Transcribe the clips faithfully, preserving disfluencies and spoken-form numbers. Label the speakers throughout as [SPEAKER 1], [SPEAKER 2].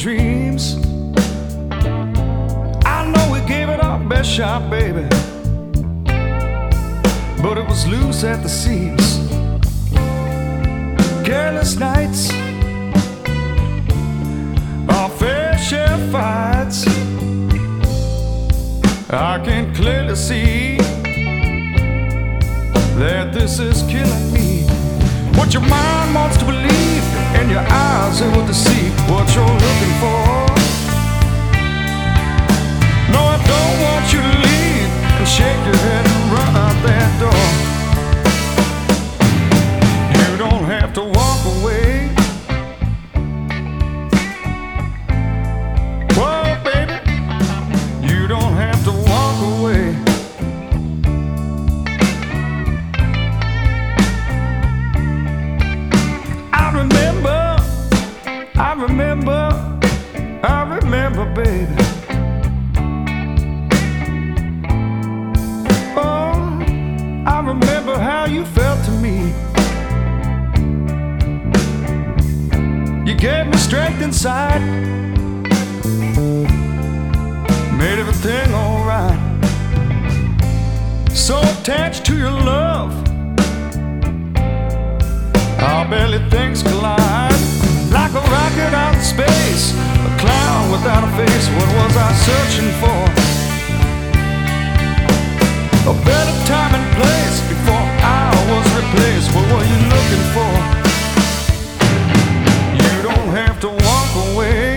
[SPEAKER 1] dreams. I know we gave it our best shot, baby, but it was loose at the seams. Careless nights, our fair share of fights. I can clearly see that this is killing me. What your mind wants to believe and your eyes are able to see what you're looking for. No, I don't want you to leave and shake your head and run out that door. You don't have to walk away. Whoa, baby, you don't have to walk away. I remember, I remember, I remember, baby. I remember how you felt to me. You gave me strength inside, made everything alright. So attached to your love, our belly things collide. Like a rocket out in space, a clown without a face. What was I searching for? A better time and place before I was replaced. What were you looking for? You don't have to walk away.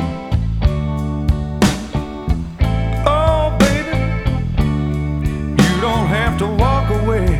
[SPEAKER 1] Oh, baby, you don't have to walk away.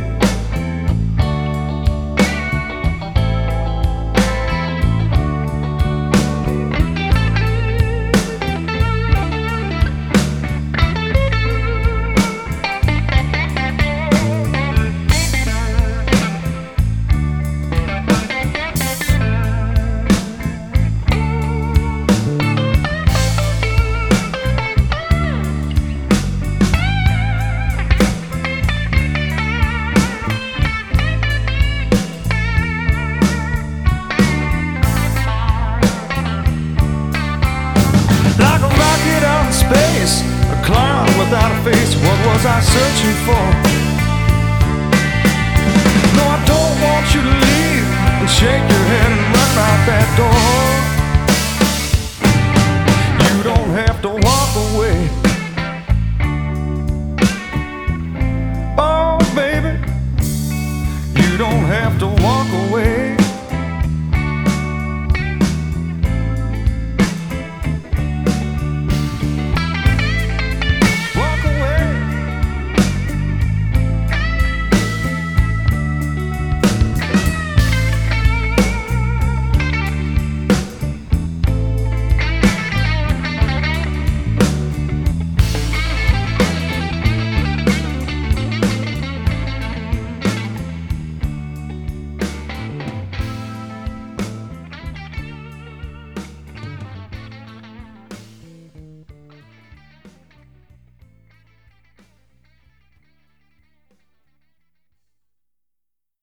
[SPEAKER 1] Space, a clown without a face. What was I searching for? No, I don't want you to leave and shake your head and run out that door.